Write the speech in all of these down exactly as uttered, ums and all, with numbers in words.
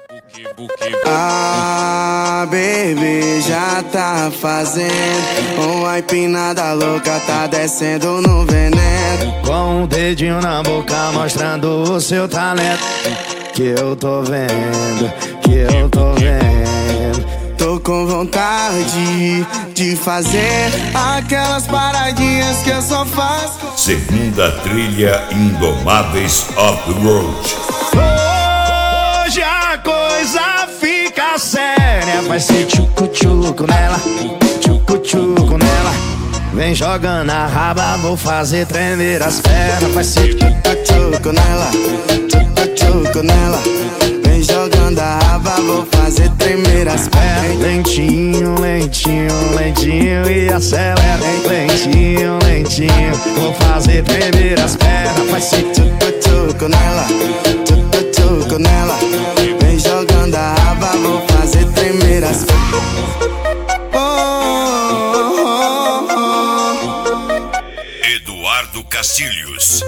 Ah, baby, já tá fazendo uma empinada louca, tá descendo no veneno. Com um dedinho na boca mostrando o seu talento. Que eu tô vendo, que eu tô vendo. Tô com vontade de fazer aquelas paradinhas que eu só faço. Segunda trilha Indomáveis of the Road. Hoje a coisa fica séria. Vai ser tchucu-tchucu nela, tchucu-tchucu nela. Vem jogando a raba, vou fazer tremer as pernas. Vai ser tchucu-tchucu nela, tchucu-tchucu nela. Vem jogando a raba, vou fazer tremer as pernas. Lentinho, lentinho, lentinho e acelera. Lentinho, lentinho, vou fazer tremer as pernas. Vai ser tchucu-tchucu nela, tchucu-tchucu nela. Vem jogando a raba, vou fazer tremer as pernas. Eduardo Castilhos.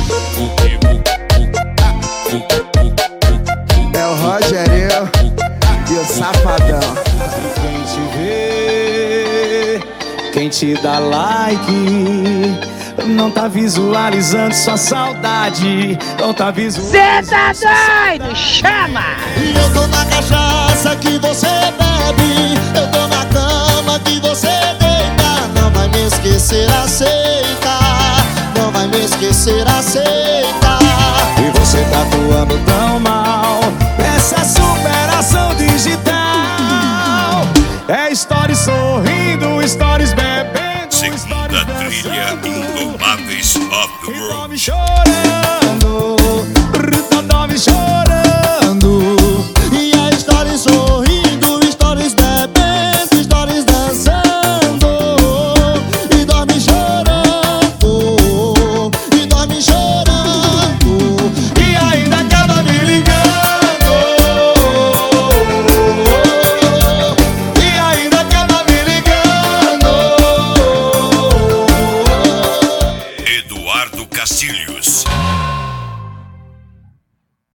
É o Rogério e o Safadão. Quem te vê, quem te dá like, não tá visualizando sua saudade. Não tá visualizando. Cê tá doido? Chama! E eu tô na cachaça que você bebe, eu tô na cama que você deita. Não vai me esquecer, aceita. Não vai me esquecer, aceita. E você tá atuando tão mal. Essa superação digital é stories sorrindo, stories bebendo. Segunda trilha Indomáveis of the Road. Dorme chorando, dorme chorando. E a story sorrindo, stories bebendo, stories dançando. E dorme chorando, e dorme chorando. E ainda acaba me ligando. E ainda acaba me ligando. Eduardo Castilho.